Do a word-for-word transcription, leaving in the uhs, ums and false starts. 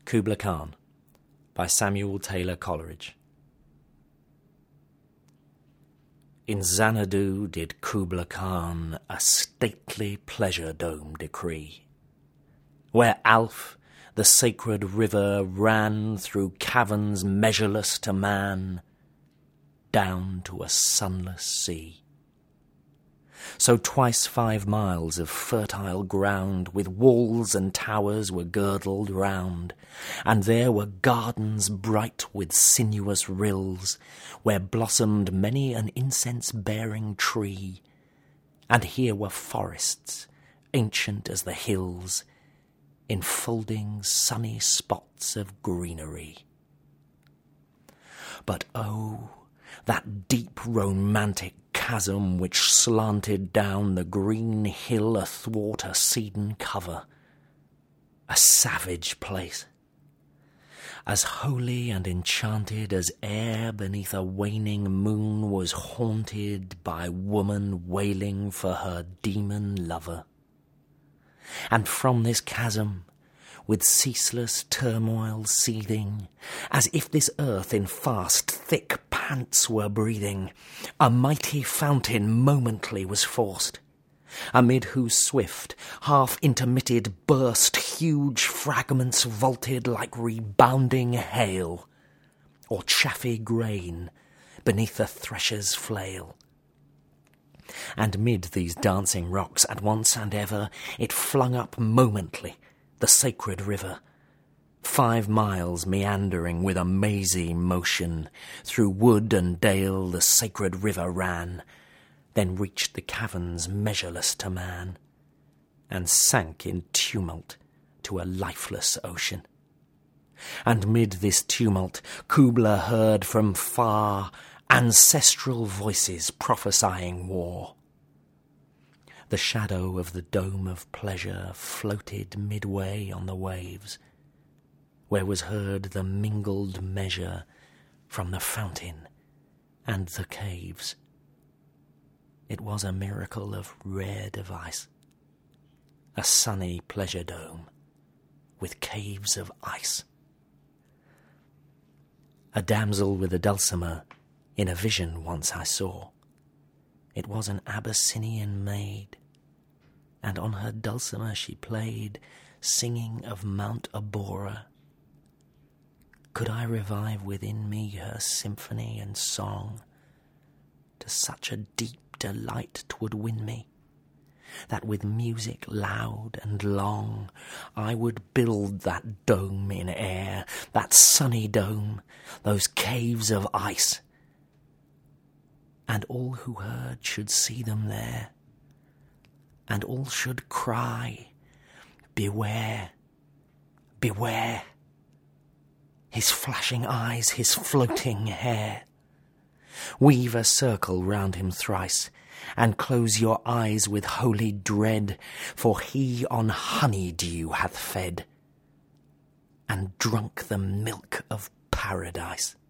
Kubla Khan by Samuel Taylor Coleridge. In Xanadu did Kubla Khan a stately pleasure dome decree, where Alph, the sacred river, ran through caverns measureless to man, down to a sunless sea. So twice five miles of fertile ground with walls and towers were girdled round, and there were gardens bright with sinuous rills, where blossomed many an incense-bearing tree, and here were forests, ancient as the hills, enfolding sunny spots of greenery. But oh, that deep romantic chasm which slanted down the green hill athwart a cedarn cover, a savage place, as holy and enchanted as ere beneath a waning moon was haunted by woman wailing for her demon lover. And from this chasm, with ceaseless turmoil seething, as if this earth in fast, thick pants were breathing, a mighty fountain momently was forced, amid whose swift, half-intermitted burst huge fragments vaulted like rebounding hail, or chaffy grain beneath the thresher's flail. And mid these dancing rocks at once and ever it flung up momently the sacred river, five miles meandering with a mazy motion, through wood and dale the sacred river ran, then reached the caverns measureless to man, and sank in tumult to a lifeless ocean. And mid this tumult Kubla heard from far ancestral voices prophesying war. The shadow of the dome of pleasure floated midway on the waves, where was heard the mingled measure from the fountain and the caves. It was a miracle of rare device, a sunny pleasure dome with caves of ice. A damsel with a dulcimer in a vision once I saw. It was an Abyssinian maid, and on her dulcimer she played, singing of Mount Abora. Could I revive within me her symphony and song, to such a deep delight 'twould win me, that with music loud and long I would build that dome in air, that sunny dome, those caves of ice, and all who heard should see them there, and all should cry, beware, beware, his flashing eyes, his floating hair. Weave a circle round him thrice, and close your eyes with holy dread, for he on honey-dew hath fed, and drunk the milk of paradise.